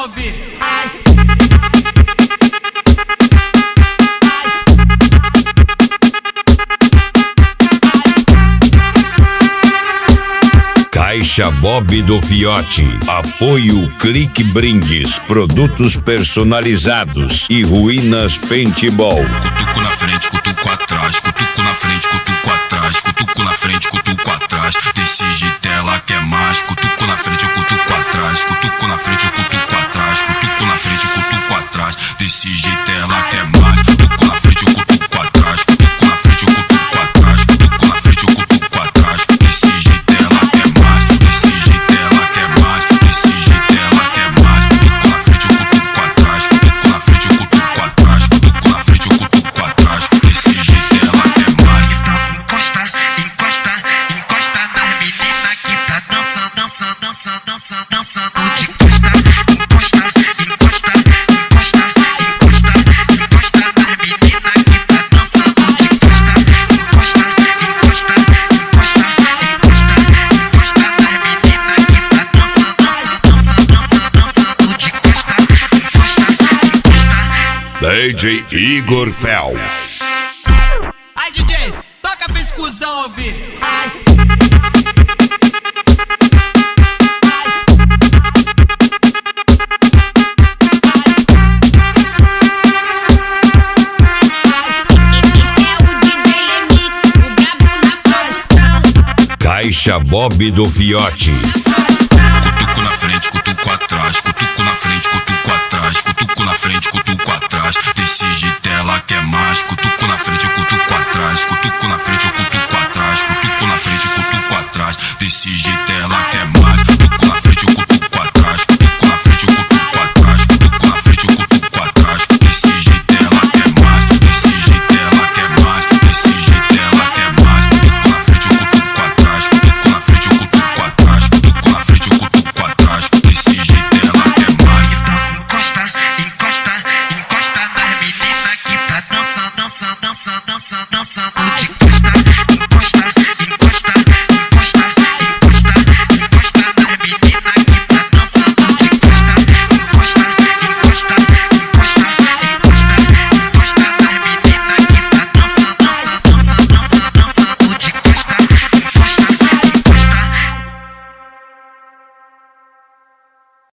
pescuzão ouvir. Caixa Bob do Fiote. Apoio Clique Brindes, produtos personalizados e Ruínas Paintball. Cutuco na frente, cutuco atrás, cutuco na frente, cutuco atrás, cutuco na frente, cutuco atrás. Desse jeito ela quer mais. Cutuco na frente, cutuco atrás, cutuco na frente, cutuco atrás, cutuco na frente, cutuco atrás. Desse jeito ela quer mais. Cutuco na frente, cutuco atrás, cutuco na frente, cutuco atrás, cutuco na frente, cutuco atrás. Desse jeito ela quer mais. Desse jeito ela quer mais. Desse jeito ela quer mais. Cutuco na frente, cutuco atrás, cutuco na frente, cutuco atrás, cutuco na frente, cutuco atrás. Desse jeito ela quer mais. Então encosta, encosta, encosta nas meninas que tá dançando, dançando, dançando, dançando, dançando de costa. Encosta, encosta, encosta, encosta, encosta nas meninas que tá dançando de costa. Encosta, encosta, encosta, encosta, encosta nas meninas que tá dançando, dançando, dançando, dançando, dançando de costa. Encosta, encosta. DJ Igor Fel. Ai, DJ, toca pescuzão ouvir. Caixa Bob do Fiote. Cutuco na frente, cutuco atrás, cutuco na frente, cutuco atrás, cutuco na frente, cutuco atrás. Desse jeito ela quer mais. Cutuco na frente, cutuco atrás, cutuco na frente, cutuco atrás, cutuco na frente, cutuco atrás. Desse jeito ela quer mais.